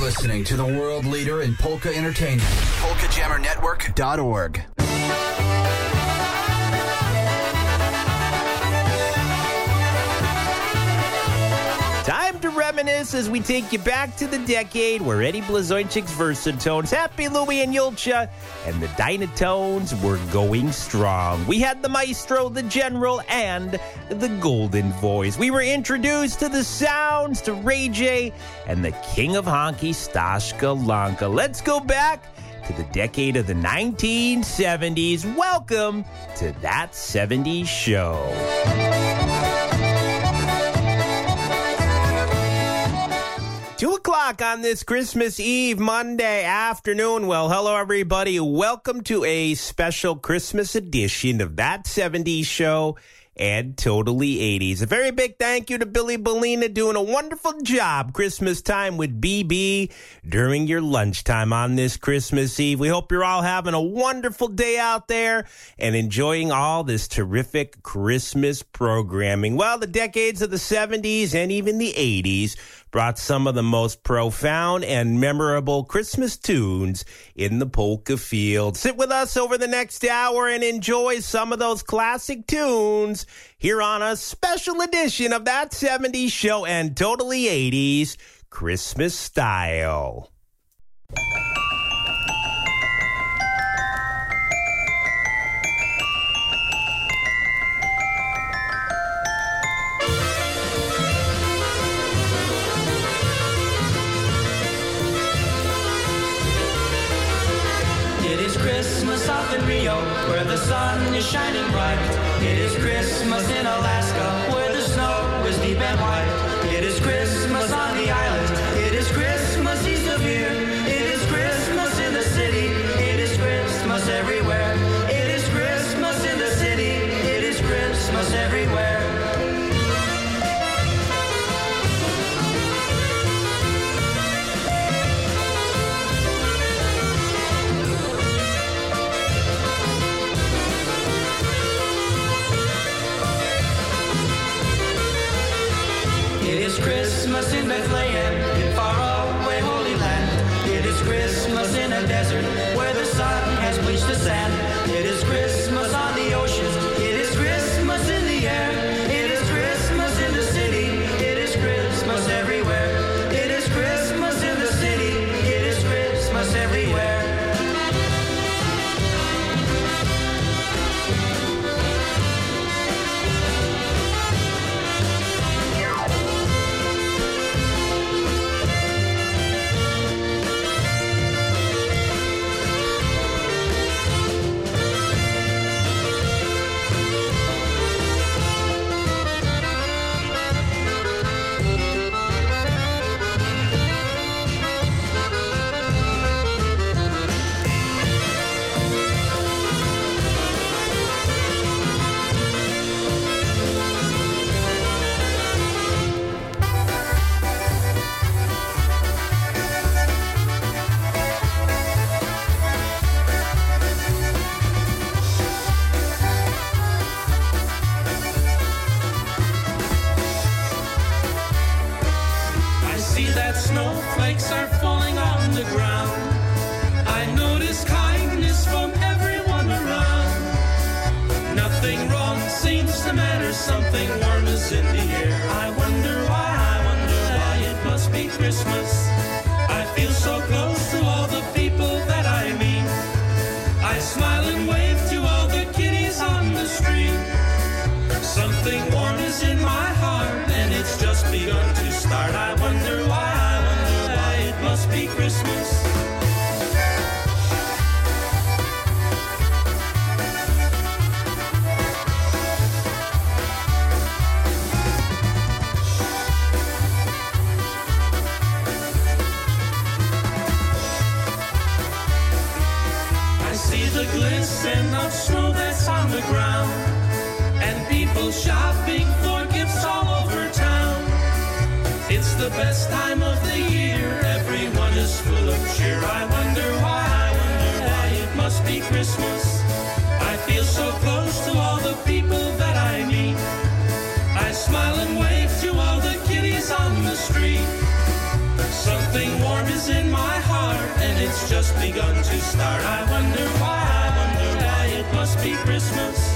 listening to the world leader in polka entertainment. PolkaJammerNetwork.org. Time to reminisce as we take you back to the decade where Eddie Blazonczyk's Versatones, Happy Louie and Yulcha, and the Dynatones were going strong. We had the Maestro, the General, and the Golden Voice. We were introduced to the sounds, to Ray J, and the King of Honky, Stashka Lanka. Let's go back to the decade of the 1970s. Welcome to That 70s Show. 2 o'clock on this Christmas Eve, Monday afternoon. Well, hello, everybody. Welcome to a special Christmas edition of That 70s Show and Totally 80s. A very big thank you to Billy Bellina doing a wonderful job Christmas time with BB during your lunchtime on this Christmas Eve. We hope you're all having a wonderful day out there and enjoying all this terrific Christmas programming. Well, the decades of the 70s and even the 80s brought some of the most profound and memorable Christmas tunes in the polka field. Sit with us over the next hour and enjoy some of those classic tunes here on a special edition of That 70s Show and Totally 80s Christmas Style. Christmas up in Rio, where the sun is shining bright. It is Christmas in Alaska, where the snow is deep and white. It is Christmas on the island. It is Christmas east of here. It is Christmas in the city. It is Christmas everywhere. It is Christmas in the city. It is Christmas everywhere. Christmas in Bethlehem, in faraway Holy Land. It is Christmas in a desert where the sun has bleached the sand. It is Christmas on the oceans. It is Christmas in the air. It is Christmas in the city. It is Christmas everywhere. It is Christmas in the city. It is Christmas everywhere. Something warm is in the air. I wonder why it must be Christmas. I feel so close to all the people that I meet. I smile and wave to all the kiddies on the street. Something warm is in my heart and it's just begun to start. I wonder why it must be Christmas. Glisten of snow that's on the ground, and people shopping for gifts all over town. It's the best time of the year, everyone is full of cheer. I wonder why it must be Christmas. I feel so close to all the people that I meet. I smile and wave to all the kiddies on the street. Something warm is is in my heart, and it's just begun to start. I wonder why it must be Christmas.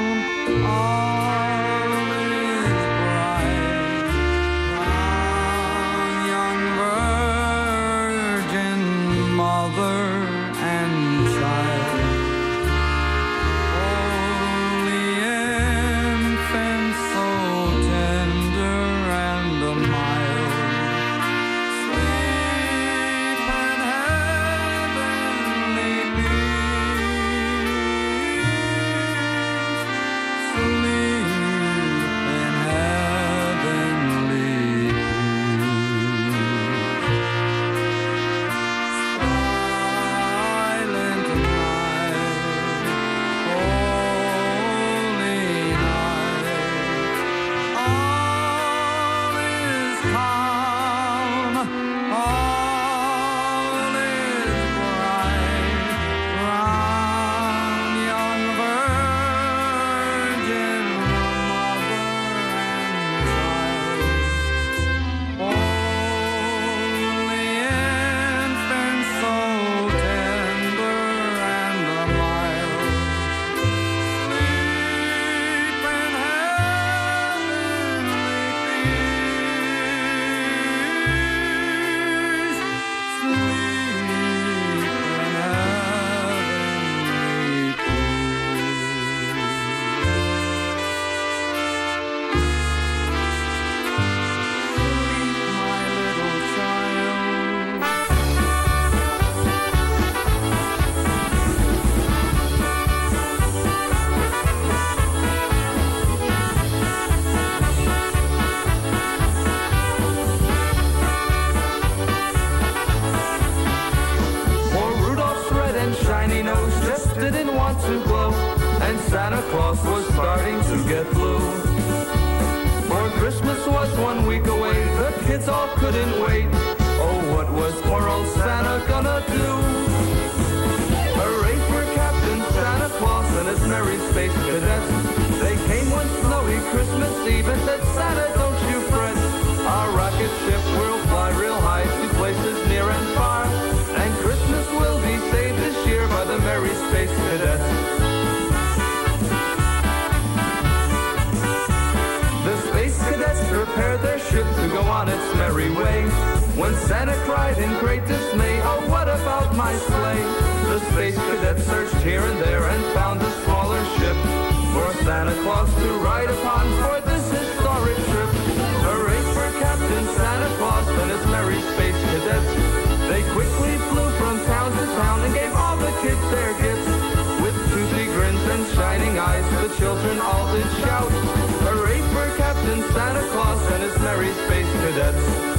All is bright. get blue. For Christmas was 1 week away, the kids all couldn't wait. Oh, what was poor old Santa gonna do? Hooray for Captain Santa Claus and his merry space cadets. They came one snowy Christmas Eve and said, Santa, don't you fret. Our rocket ship will fly real high to places near and far, and Christmas will be saved this year by the merry space cadets. The space cadets prepared their ship to go on its merry way, when Santa cried in great dismay, oh, what about my sleigh? The space cadets searched here and there and found a smaller ship for Santa Claus to ride upon for this historic trip. Hooray for Captain Santa Claus and his merry space cadets. They quickly flew from town to town and gave all the kids their gifts. With toothy grins and shining eyes, the children all did shout, hooray for Captain Santa Claus and his merry space cadets.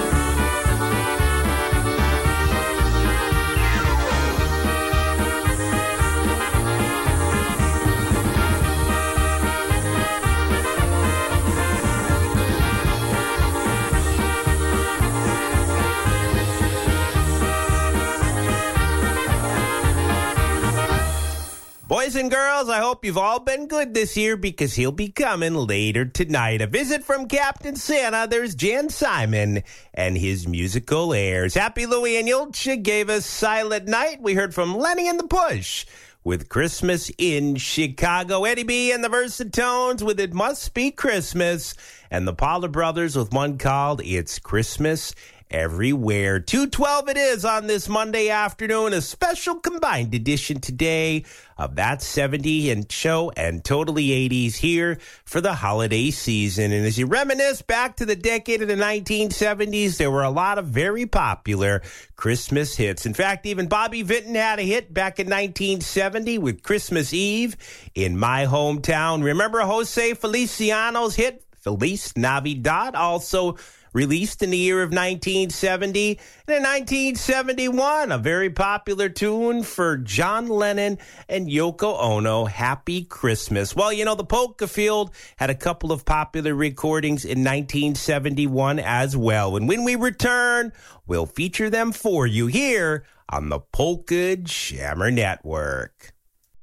Boys and girls, I hope you've all been good this year because he'll be coming later tonight. A visit from Captain Santa. There's Jan Simon and his musical airs. Happy Louie and Yulcha gave us Silent Night. We heard from Lenny and the Push with Christmas in Chicago. Eddie B and the Versatones with It Must Be Christmas. And the Paula Brothers with one called It's Christmas Everywhere. 2:12 it is on this Monday afternoon, a special combined edition today of That 70 Show and Totally 80s here for the holiday season. And as you reminisce back to the decade of the 1970s, there were a lot of very popular Christmas hits. In fact, even Bobby Vinton had a hit back in 1970 with Christmas Eve in My Hometown. Remember Jose Feliciano's hit, Feliz Navidad, also released in the year of 1970. And in 1971, a very popular tune for John Lennon and Yoko Ono, Happy Christmas. Well, you know, the Polka Field had a couple of popular recordings in 1971 as well. And when we return, we'll feature them for you here on the Polka Jammer Network.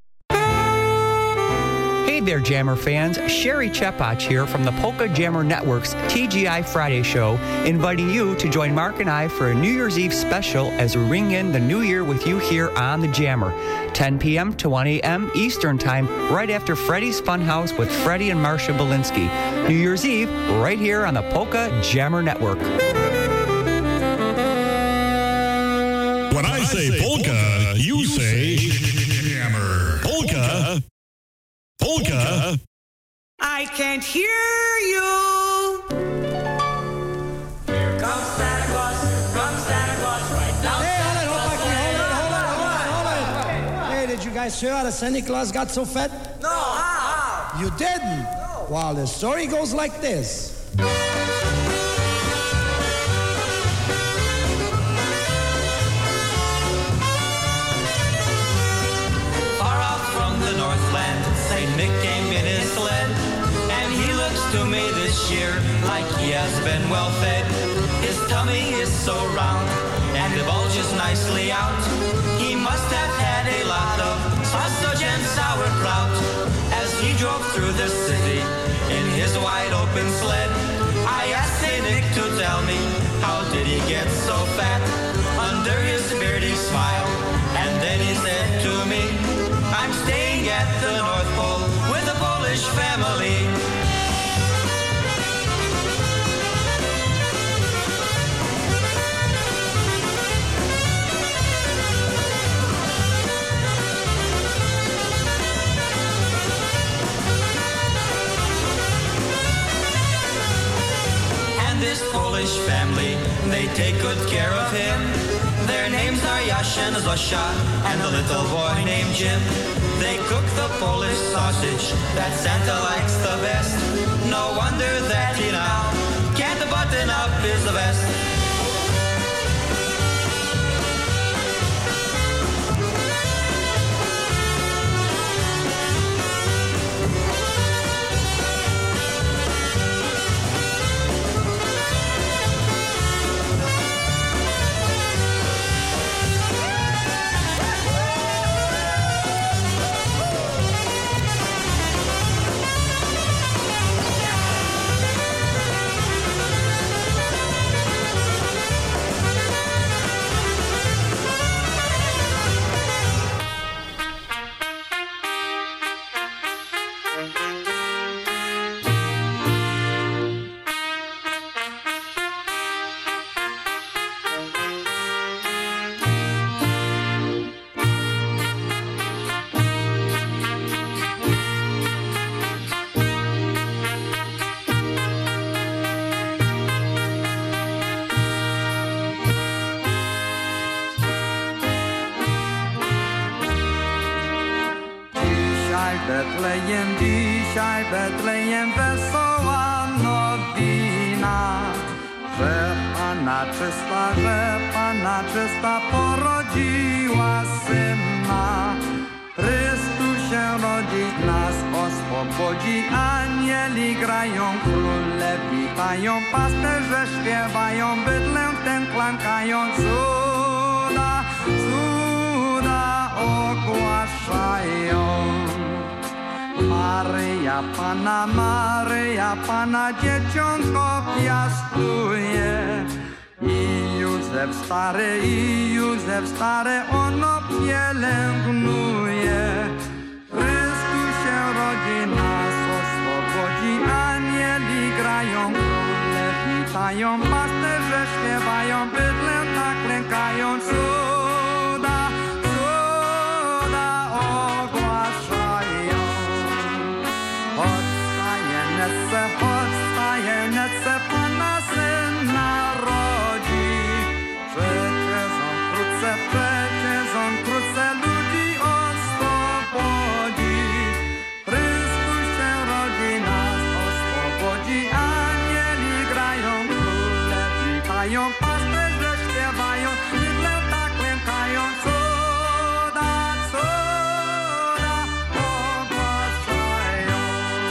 Hey there, Jammer fans. Sherry Chepach here from the Polka Jammer Network's TGI Friday show, inviting you to join Mark and I for a New Year's Eve special as we ring in the new year with you here on the Jammer. 10 p.m. to 1 a.m. Eastern Time, right after Freddie's Funhouse with Freddie and Marcia Belinsky. New Year's Eve, right here on the Polka Jammer Network. When I say polka, you say jammer. Polka. Polka. I can't hear you. Here comes Santa Claus, right now. Hey, hold on. Hey, did you guys hear how the Santa Claus got so fat? No, how? You didn't? No. Well, the story goes like this. St. Nick came in his sled, and he looks to me this year like he has been well fed. His tummy is so round, and it bulges nicely out. He must have had a lot of sausage and sauerkraut. As he drove through the city in his wide open sled, I asked St. Nick to tell me, how did he get so fat? Under his beard he smiled, and then he said to me, I'm staying at the North Pole with a Polish family. And this Polish family, they take good care of him. Their names are Yash and Zosha, and a little boy named Jim. They cook the Polish sausage that Santa likes the best. No wonder that he now can't button up his vest. Betlejem dzisiaj, Betlejem wesoła nowina, że Panna czysta porodziła Syna. Chrystus się rodzi, nas oswobodzi, anieli grają, króle witają, pasterze śpiewają, bydlę ten klankają, cuda, cuda ogłaszają. Maryja Pana dzieciątko piastuje, i Józef stary ono pielęgnuje. Chrystus się rodzi, nas oswobodzi, anieli grają, króle witają, pasterze śpiewają, bydlę tak klękają, cuda, cuda ogłaszają. Odstaje nece, Pana Syn narodzi. Przecież on wkrótce ludzi oswobodzi. Chrystus się rodzi, nas oswobodzi. Anieli grają, króle witają, pasterze śpiewają, bydlę tak klękają, cuda, cuda ogłaszają.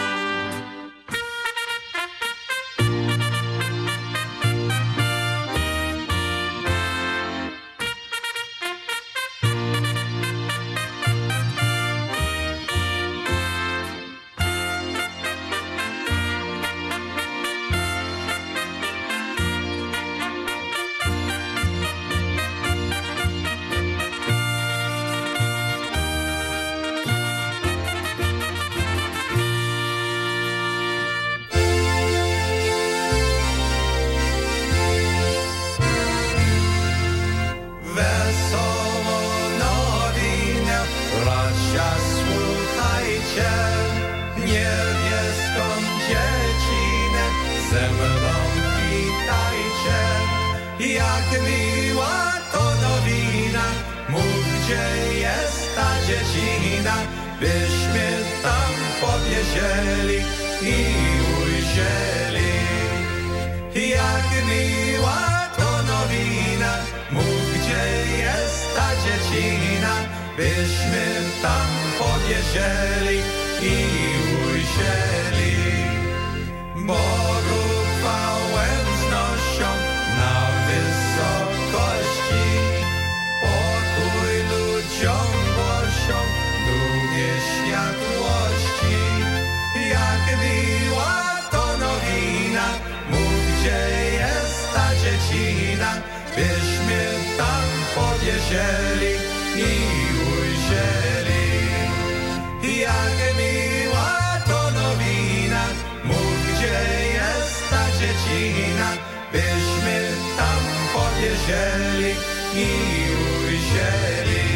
Wesołą nowinę, bracia, słuchajcie, niebieską dziecinę ze mną witajcie. Jak miła to nowina, mów, gdzie jest ta dziecina, byśmy tam powiedzieli i ujrzeli. Jak miła to nowina, mów, gdzie jest ta dziecina, byśmy tam powiedzieli i ujrzeli. Bogu chwałę wznoszą na wysokości, pokój ludziom głoszą, długie światłości. Jak miła to nowina, mów, gdzie jest ta dziecina, byśmy tam powiedzieli i ujrzeli. Jak miła to nowina, mów, gdzie jest ta dziecina, byśmy tam powiedzieli i ujrzeli.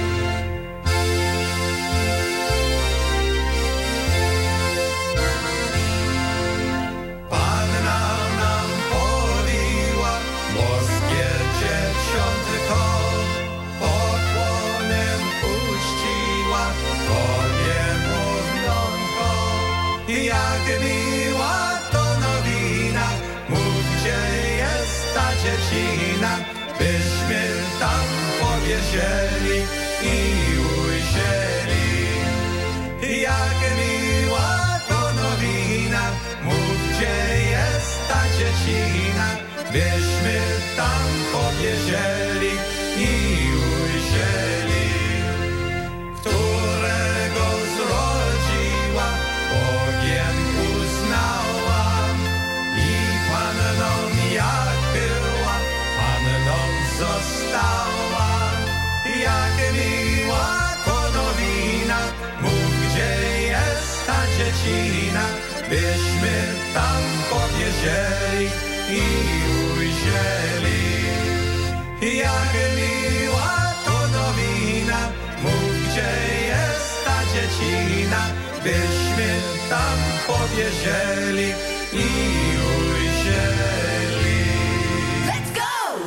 Panna nam powiła boskie dzieciątko, pokłonem puściła Tobie mówiątko. Jak miła to nowina, mów, gdzie jest ta dziecina, byśmy tam powiedzieli i ujrzeli. Jak miła to nowina, mów, gdzie jest ta dziecina, byśmy tam powiedzieli i ujrzeli. Którego zrodziła, Bogiem uznałam i Panną jak była, Panną została. Jak miła to nowina, mów, gdzie jest ta dziecina, byśmy tam powiedzieli i ujrzeli. Jak miła to nowina, mów, gdzie jest ta dziecina, byśmy tam powiedzieli i ujrzeli. Let's go!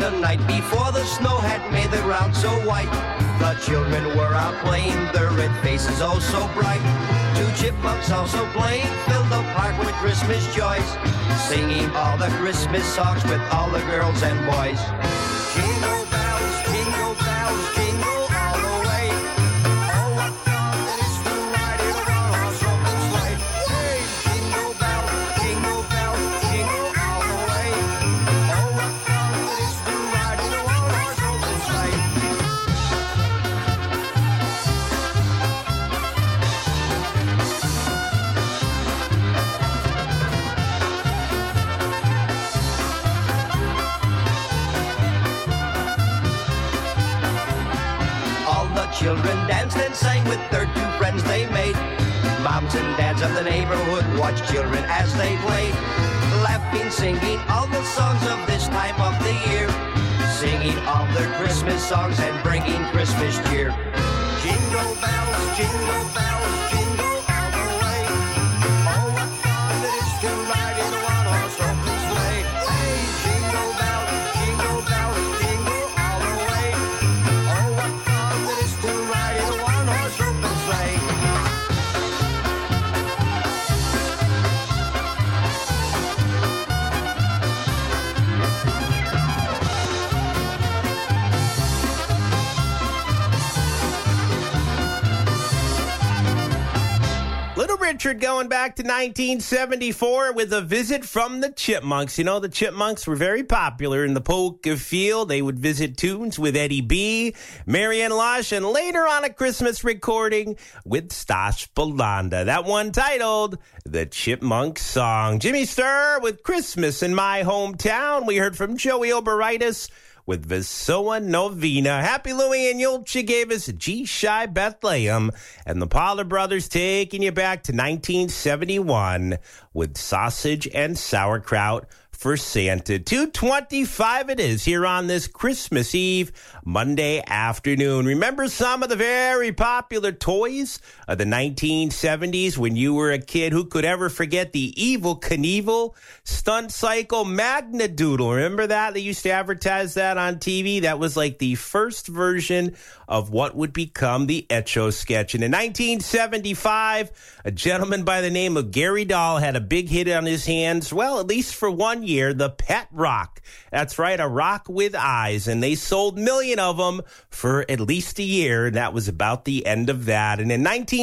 the night before the snow had made the ground so white. The children were out playing, their red faces oh so bright. 2 chipmunks also playing filled the park with Christmas joys, singing all the Christmas songs with all the girls and boys. Jingle bells, jingle bells, jingle all the way. Oh, what fun it is to ride in a one-horse open sleigh. Hey, jingle bells, jingle bells, jingle all the way. Oh, what fun it is to ride in a one-horse open sleigh. Children danced and sang with their 2 friends they made. Moms and dads of the neighborhood watched children as they played, laughing, singing all the songs of this time of the year, singing all their Christmas songs and bringing Christmas cheer. Jingle bells, jingle bells, jingle all the way. Oh, what fun it is to ride in a one-horse open sleigh. Hey, jingle bells, jingle bells, jingle all the way. Oh, what fun it is to ride in a one-horse open sleigh. Little Richard going back to 1974 with a visit from the Chipmunks. You know, the Chipmunks were very popular in the polka field. They would visit tunes with Eddie B., Marianne Lush, and later on a Christmas recording with Stas Belanda. That one titled The Chipmunk Song. Jimmy Sturr with Christmas in My Hometown. We heard from Joey Oberitis with Vesoa Novena. Happy Louie and Yulcha gave us G-Shy Bethlehem. And the Pollard Brothers taking you back to 1971 with Sausage and Sauerkraut for Santa. 2:25 it is here on this Christmas Eve, Monday afternoon. Remember some of the very popular toys of the 1970s when you were a kid? Who could ever forget the Evel Knievel Stunt Cycle Magnadoodle? Remember that? They used to advertise that on TV. That was like the first version of what would become the Etch-O-Sketch. And in 1975, a gentleman by the name of Gary Dahl had a big hit on his hands, well, at least for 1 year, the Pet Rock. That's right, a rock with eyes. And they sold 1 million of them for at least a year. And that was about the end of that. And in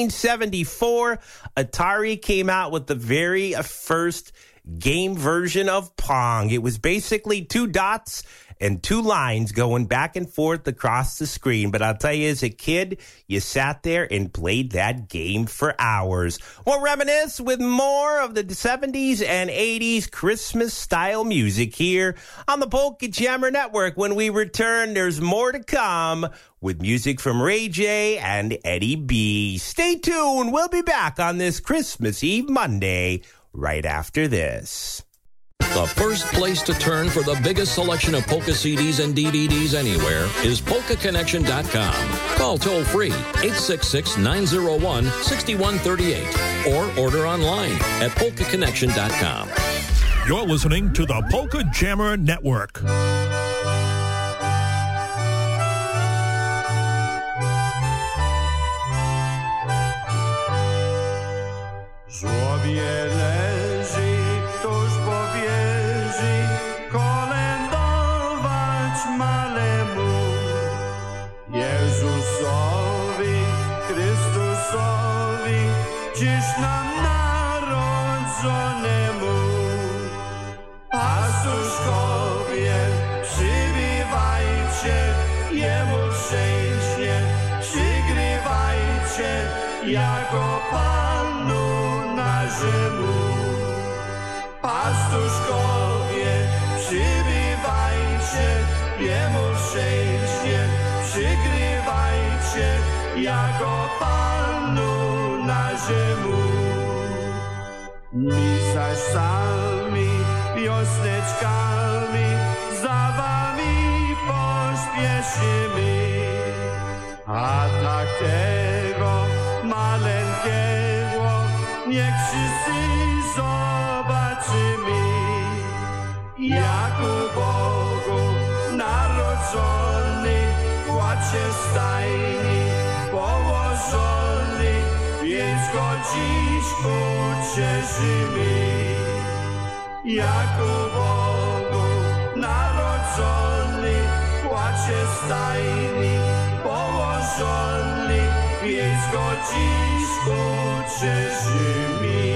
1974, Atari came out with the very first game version of Pong. It was basically 2 dots and 2 lines going back and forth across the screen. But I'll tell you, as a kid, you sat there and played that game for hours. We'll reminisce with more of the 70s and 80s Christmas-style music here on the Polka Jammer Network. When we return, there's more to come with music from Ray J and Eddie B. Stay tuned. We'll be back on this Christmas Eve Monday right after this. The first place to turn for the biggest selection of polka CDs and DVDs anywhere is PolkaConnection.com. Call toll-free 866-901-6138 or order online at PolkaConnection.com. You're listening to the Polka Jammer Network. Żłobie leży, któż powierzy, kolędować malemu Jezusowi, Chrystusowi, dziś nam narodzonemu. Pastuszkowie, przybywajcie, Jemu szczęście przygrywajcie, jako Panu naszemu. Pastuszkowie, przybywajcie, Jemu szczęście przygrywajcie, jako Panu naszemu. My zaś sami piosneczkami za wami pośpieszymy, a tak tego maleńkiego niech wszyscy zobaczymy, jak u Bogu na położony w płacie stajni, położony, więc go dziś ucieszymy. Jako Bogu narodzony w płacie stajni, położony, więc go dziś ucieszymy.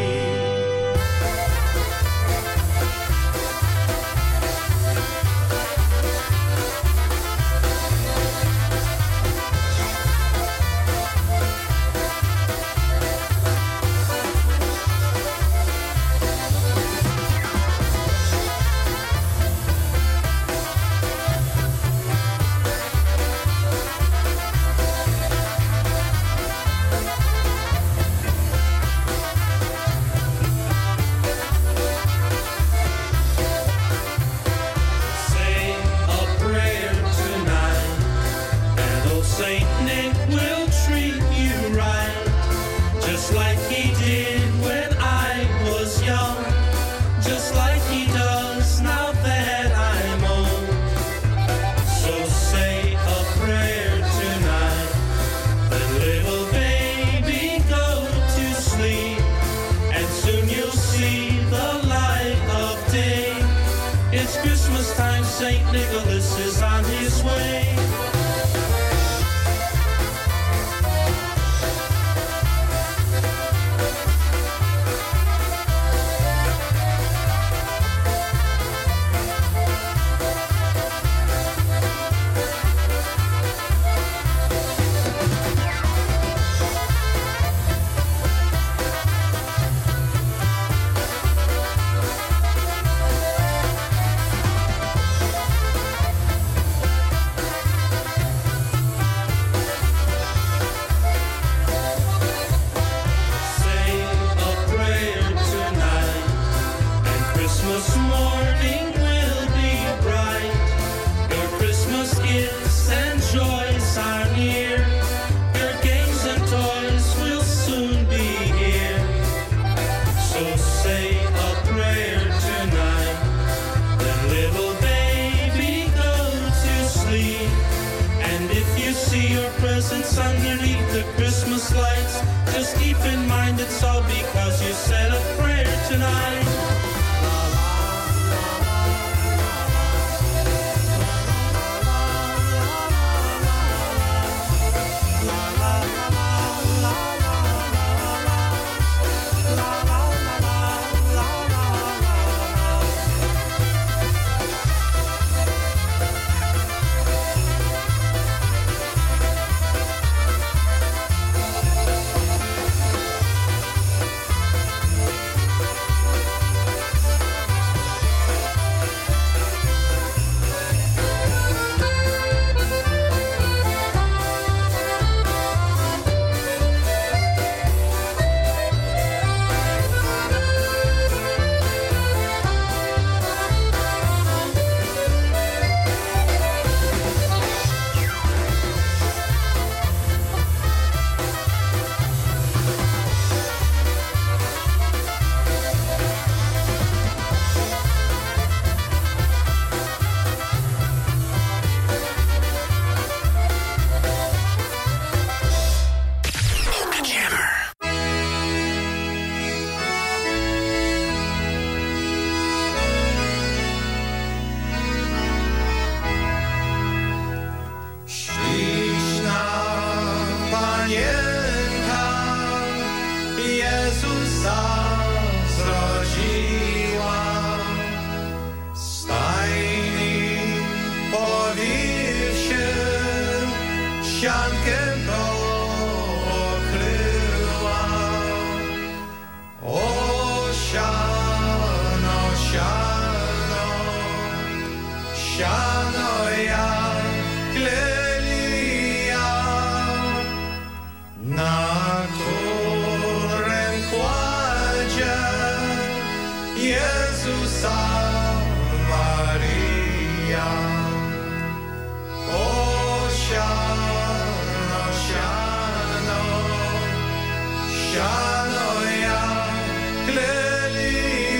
St. Nicholas is on his way. Underneath the Christmas lights, just keep in mind it's all because you said a prayer tonight.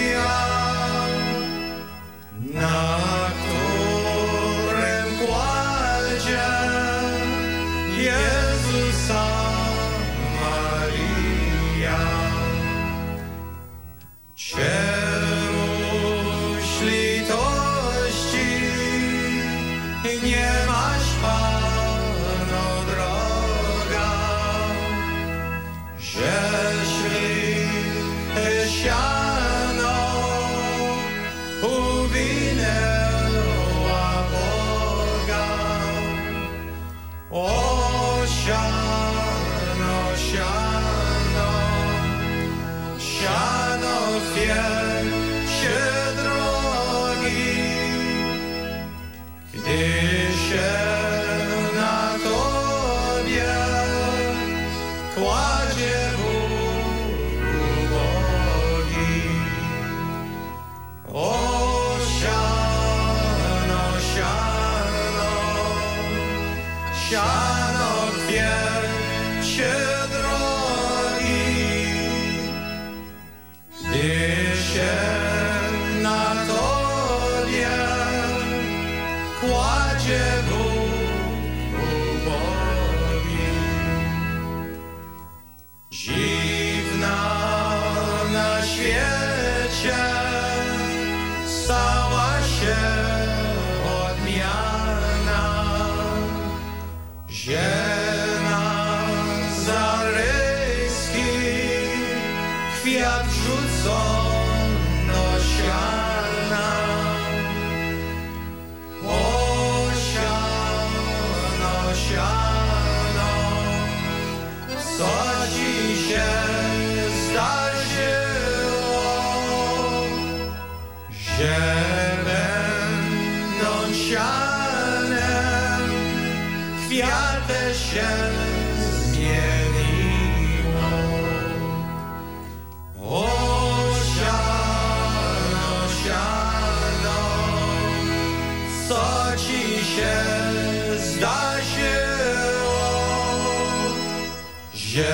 Na którym się drogi, gdy się na tobie kładzie ubogi. O siano, siano, siano chwie się drogi, gdy się na tobie kładzie ubogi. Dziwna na świecie stała się odmiana, ziemia zaryski, kwiat rzucono siana. O siano, siano, co ci się zdarzyło, że będąc sianem kwiaty się zmieniło. O siano, siano, co ci się zdarzyło, że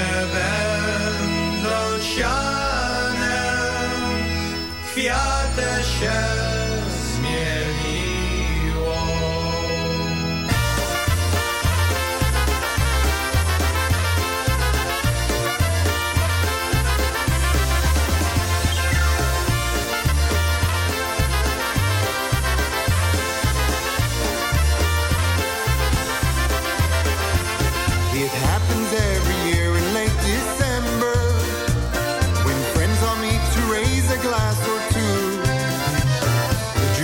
będąc sianem kwiaty się zmieniło. It happens every year in late December, when friends all meet to raise a glass or two. The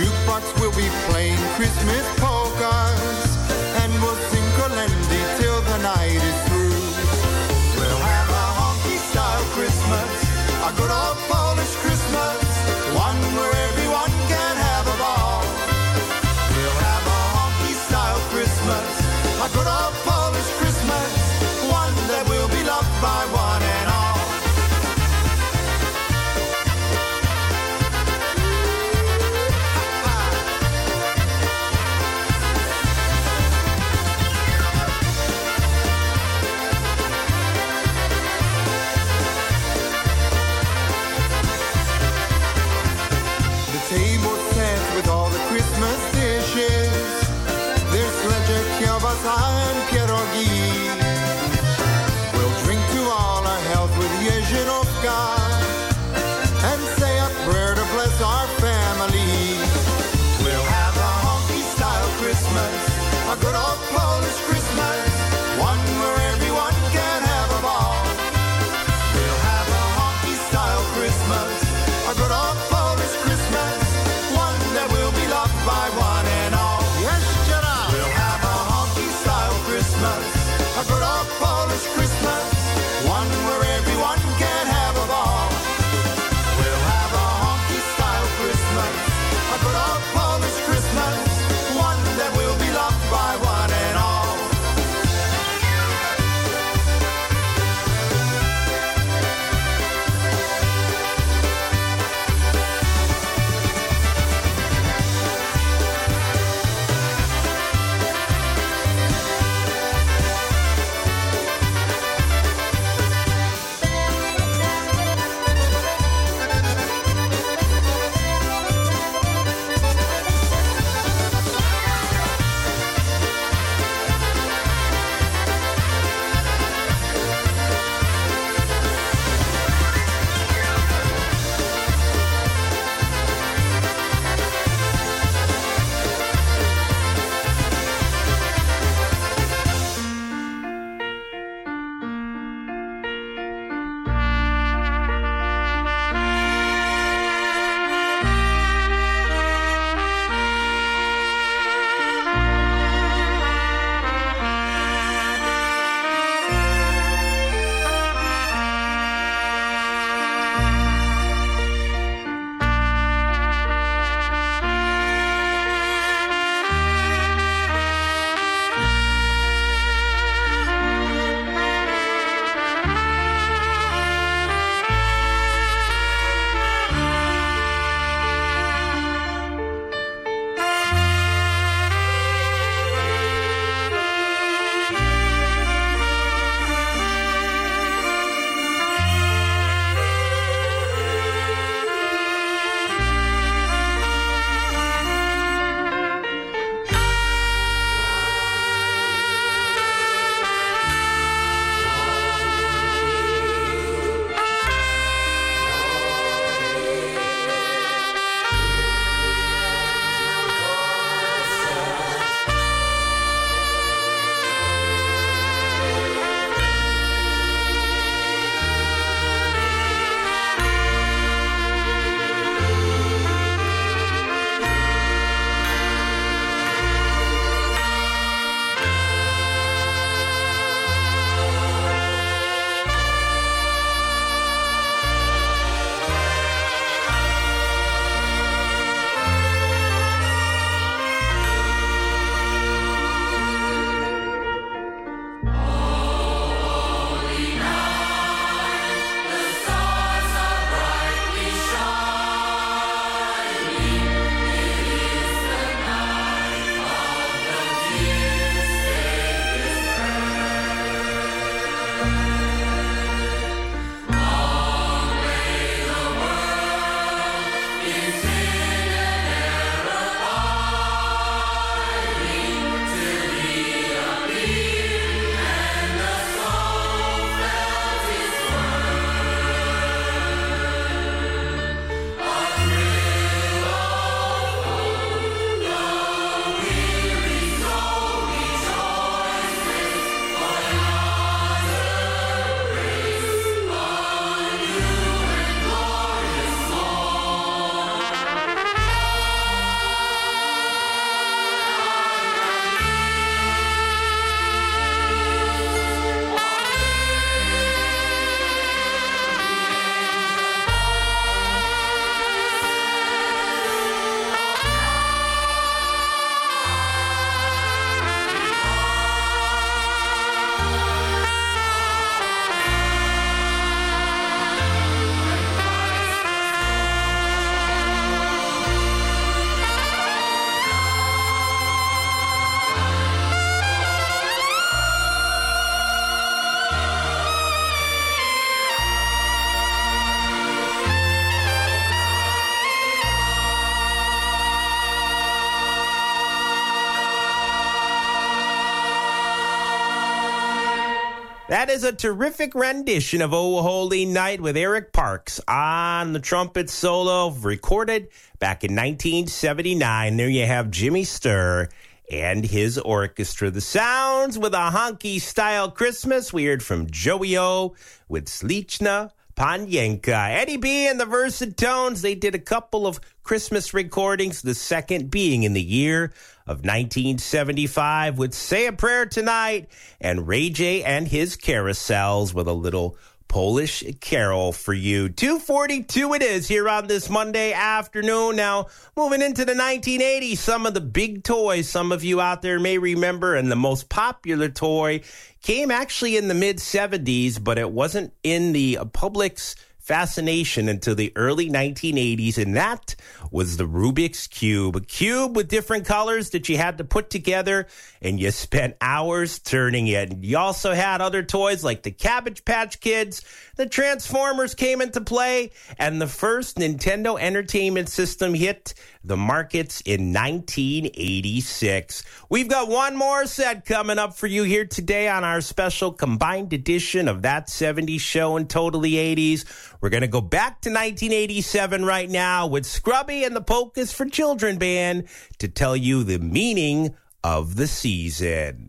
That is a terrific rendition of "Oh Holy Night" with Eric Parks on the trumpet solo, recorded back in 1979. There you have Jimmy Sturr and his orchestra. The sounds with a honky-style Christmas. We heard from Joey O with Slichna Panyenka. Eddie B and the Versatones, they did a couple of Christmas recordings, the second being in the year of 1975 with Say a Prayer Tonight, and Ray J and his Carousels with a little Polish carol for you. 2:42 it is here on this Monday afternoon. Now, moving into the 1980s, some of the big toys some of you out there may remember, and the most popular toy came actually in the mid-70s, but it wasn't in the public's fascination until the early 1980s, and that was the Rubik's Cube. A cube with different colors that you had to put together, and you spent hours turning it. You also had other toys like the Cabbage Patch Kids, the Transformers came into play, and the first Nintendo Entertainment System hit the markets in 1986. We've got one more set coming up for you here today on our special combined edition of That 70s Show and Totally 80s. We're going to go back to 1987 right now with Scrubby and the Polkas for Children Band to tell you the meaning of the season.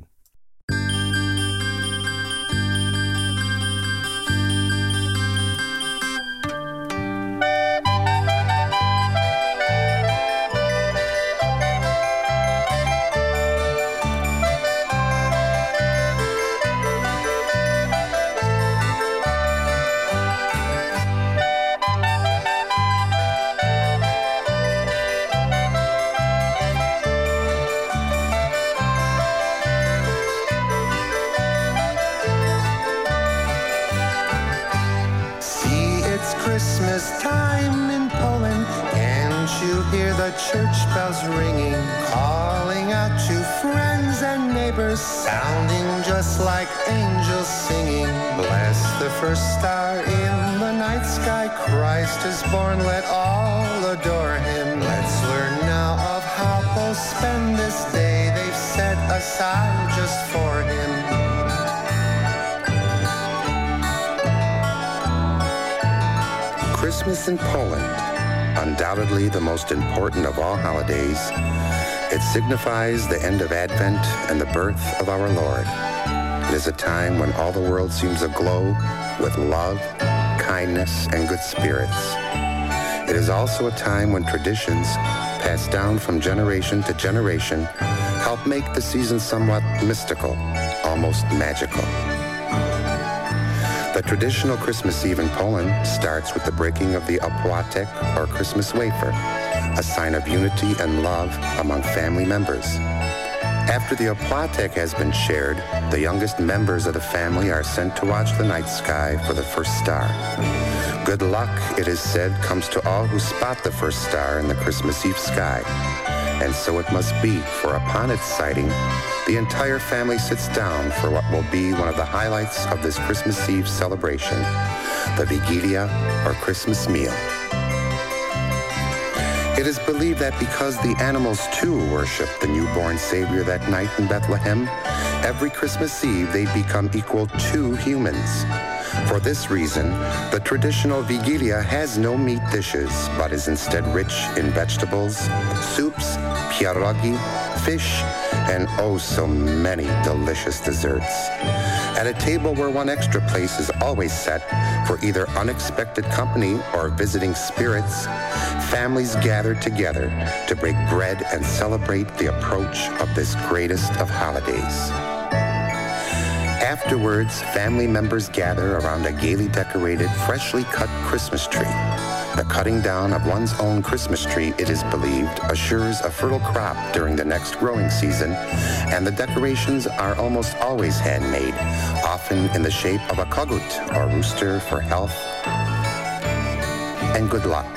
Christmas time in Poland. Can't you hear the church bells ringing, calling out to friends and neighbors, sounding just like angels singing? Bless the first star in the night sky, Christ is born, let all adore him. Let's learn now of how Poles spend this day they've set aside just for him. Christmas in Poland, undoubtedly the most important of all holidays. It signifies the end of Advent and the birth of our Lord. It is a time when all the world seems aglow with love, kindness, and good spirits. It is also a time when traditions, passed down from generation to generation, help make the season somewhat mystical, almost magical. The traditional Christmas Eve in Poland starts with the breaking of the opłatek, or Christmas wafer, a sign of unity and love among family members. After the opłatek has been shared, the youngest members of the family are sent to watch the night sky for the first star. Good luck, it is said, comes to all who spot the first star in the Christmas Eve sky. And so it must be, for upon its sighting, the entire family sits down for what will be one of the highlights of this Christmas Eve celebration, the Vigilia, or Christmas meal. It is believed that because the animals too worship the newborn Savior that night in Bethlehem, every Christmas Eve they become equal to humans. For this reason, the traditional Vigilia has no meat dishes, but is instead rich in vegetables, soups, pierogi, fish, and oh so many delicious desserts. At a table where one extra place is always set for either unexpected company or visiting spirits, families gather together to break bread and celebrate the approach of this greatest of holidays. Afterwards, family members gather around a gaily decorated, freshly cut Christmas tree. The cutting down of one's own Christmas tree, it is believed, assures a fertile crop during the next growing season, and the decorations are almost always handmade, often in the shape of a kogut, or rooster, for health and good luck.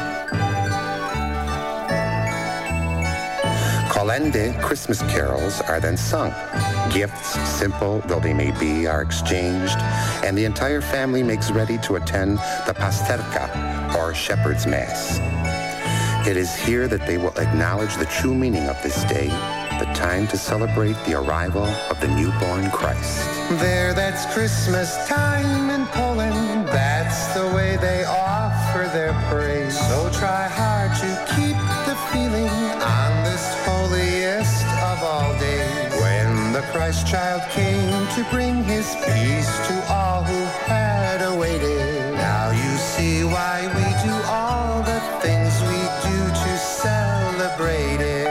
Kolędy, Christmas carols, are then sung. Gifts, simple though they may be, are exchanged, and the entire family makes ready to attend the Pasterka, or Shepherd's Mass. It is here that they will acknowledge the true meaning of this day, the time to celebrate the arrival of the newborn Christ. There, that's Christmas time in Poland. That's the way they offer their praise. So try hard to keep the feeling on this holiest of all days, when the Christ child came to bring his peace to all who had awaited. Now you see why we do all the things we do to celebrate it.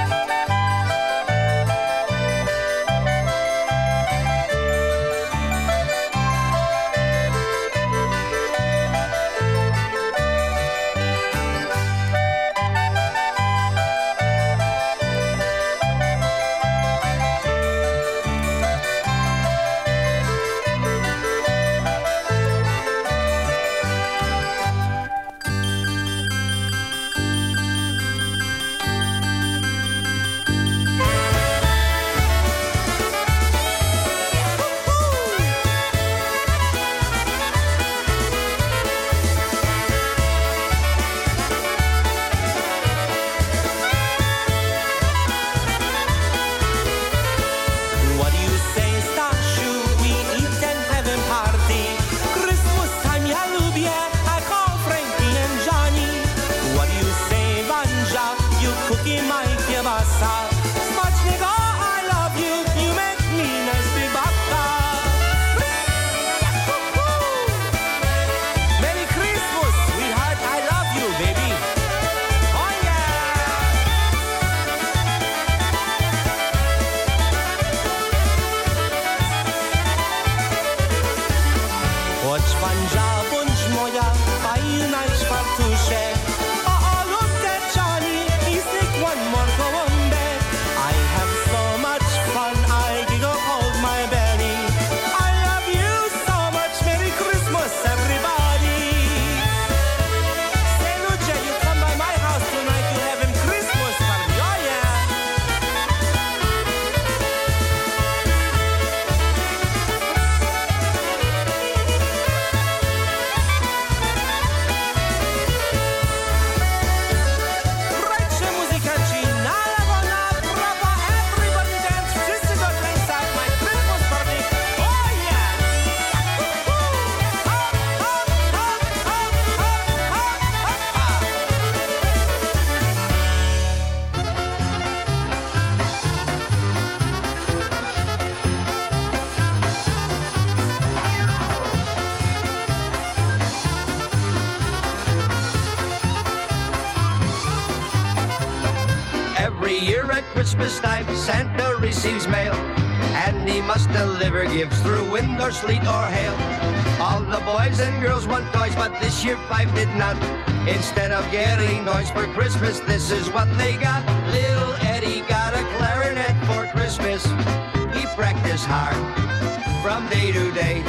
Christmas time, Santa receives mail, and he must deliver gifts through wind or sleet or hail. All the boys and girls want toys, but this year 5 did not. Instead of getting toys for Christmas, this is what they got. Little Eddie got a clarinet for Christmas. He practiced hard from day to day.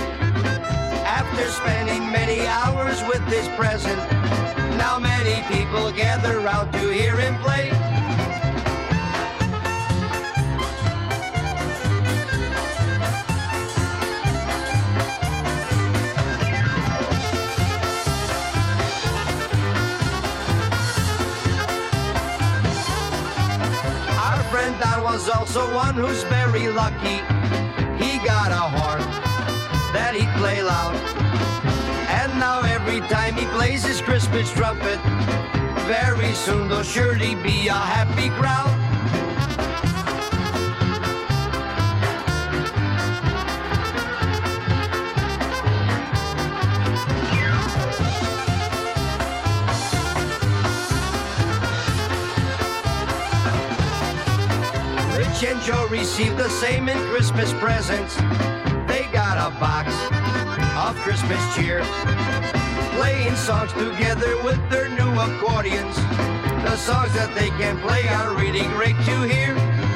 After spending many hours with his present, now many people gather round to hear him play. Don was also one who's very lucky. He got a horn that he'd play loud, and now every time he plays his Christmas trumpet, very soon there'll surely be a happy crowd. And Joe received the same in Christmas presents. They got a box of Christmas cheer, playing songs together with their new accordions. The songs that they can play are really great to hear.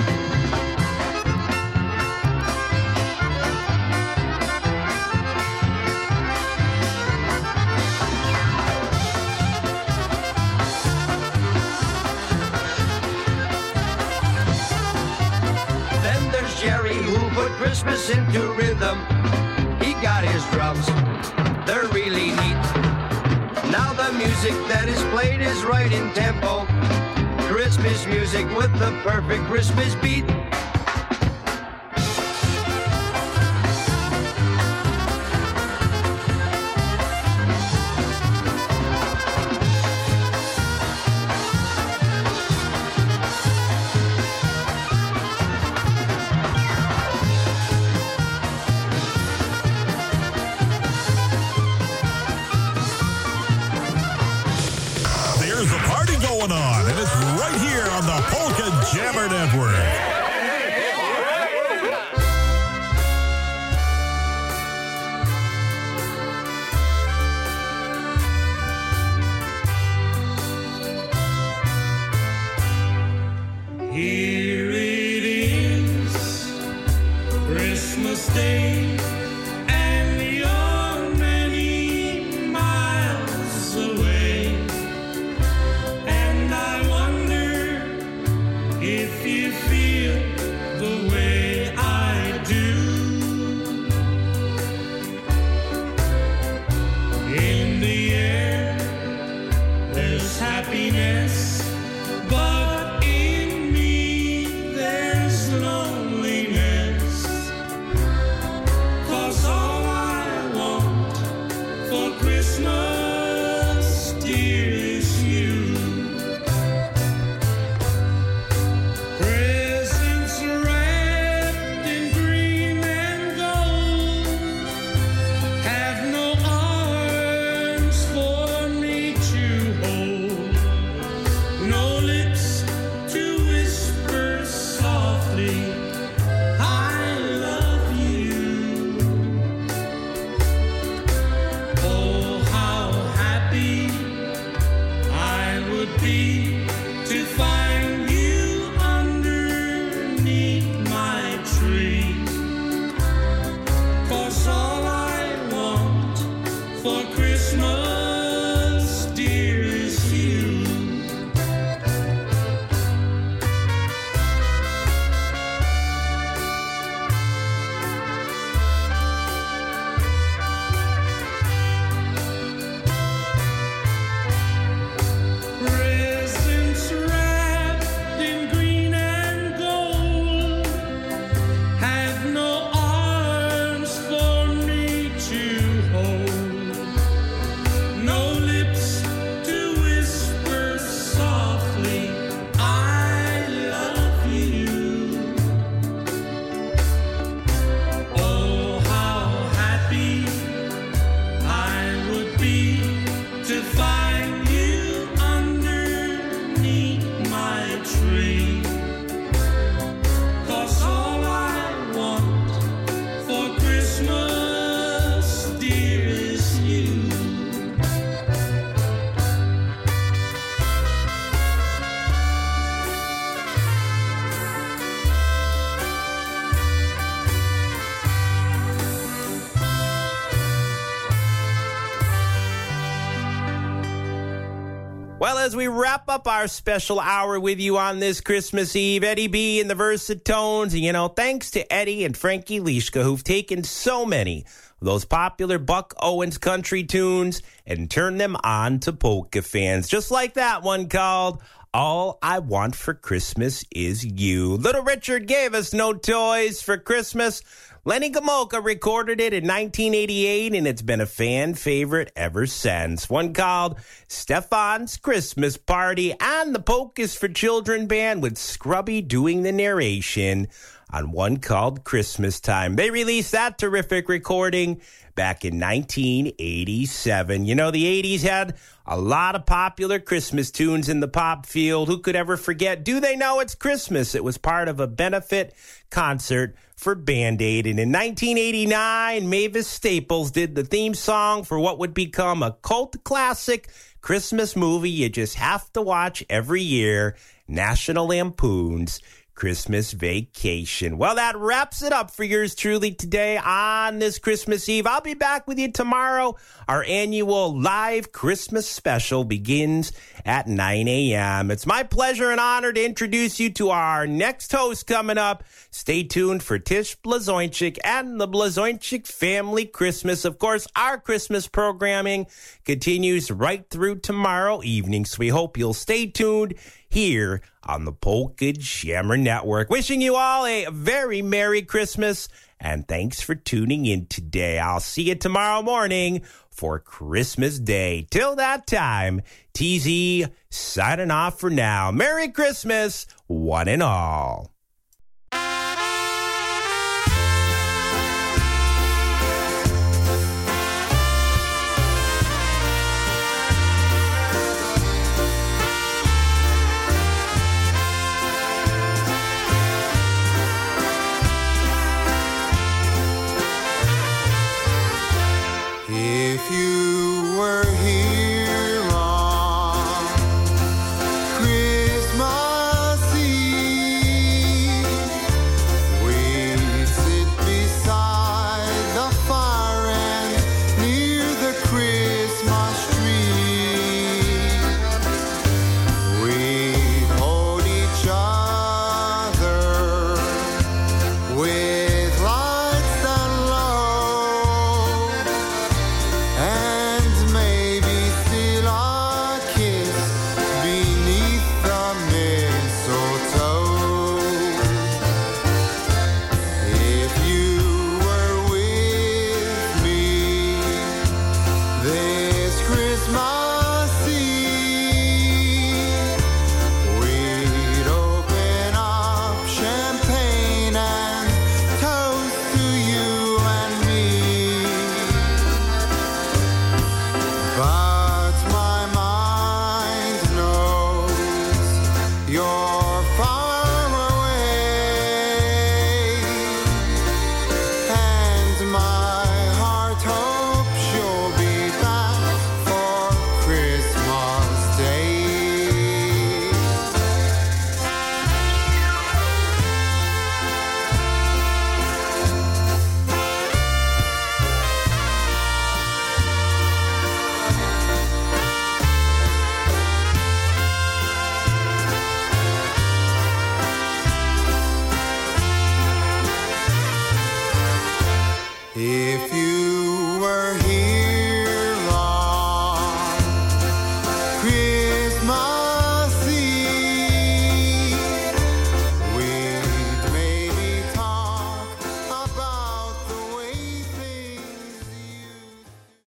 Jerry, who put Christmas into rhythm. He got his drums, they're really neat. Now the music that is played is right in tempo. Christmas Christmas music with the perfect Christmas beat. There's a party going on, and it's right here on the Polka Jammer Network. Here it is, Christmas Day, and you're many miles away. And I wonder if you feel the way I do. In the air, there's happiness, but in me there's loneliness. 'Cause all I want for Christmas, dear, is you. Presents wrapped in green and gold have no arms for me to hold, no lips to whisper softly, I love you. Oh, how happy I would be to find you underneath my tree. 'Cause all I want for Christmas, dear, is you. Presents wrapped in green and gold have no arms for me to hold, no lips to whisper softly, I love you. Oh, how happy I would be to find you underneath my tree. 'Cause all I want for Christmas, dear, is you. Well, as we wrap up our special hour with you on this Christmas Eve, Eddie B and the Versatones, and thanks to Eddie and Frankie Lischka, who've taken so many of those popular Buck Owens country tunes and turned them on to polka fans, just like that one called All I Want for Christmas Is You. Little Richard gave us No Toys for Christmas. Lenny Gomulka recorded it in 1988, and it's been a fan favorite ever since. One called Stefan's Christmas Party, and the Polkas for Children band with Scrubby doing the narration on one called Christmas Time. They released that terrific recording back in 1987. The 80s had a lot of popular Christmas tunes in the pop field. Who could ever forget Do They Know It's Christmas? It was part of a benefit concert for Band-Aid. And in 1989, Mavis Staples did the theme song for what would become a cult classic Christmas movie you just have to watch every year, National Lampoon's Christmas Vacation. Well, that wraps it up for yours truly today on this Christmas Eve. I'll be back with you tomorrow. Our annual live Christmas special begins at 9 a.m. It's my pleasure and honor to introduce you to our next host coming up. Stay tuned for Tish Blazonczyk and the Blazonczyk Family Christmas. Of course, our Christmas programming continues right through tomorrow evening, so we hope you'll stay tuned here on the Polka Jammer Network. Wishing you all a very Merry Christmas, and thanks for tuning in today. I'll see you tomorrow morning for Christmas Day. Till that time, TZ signing off for now. Merry Christmas, one and all.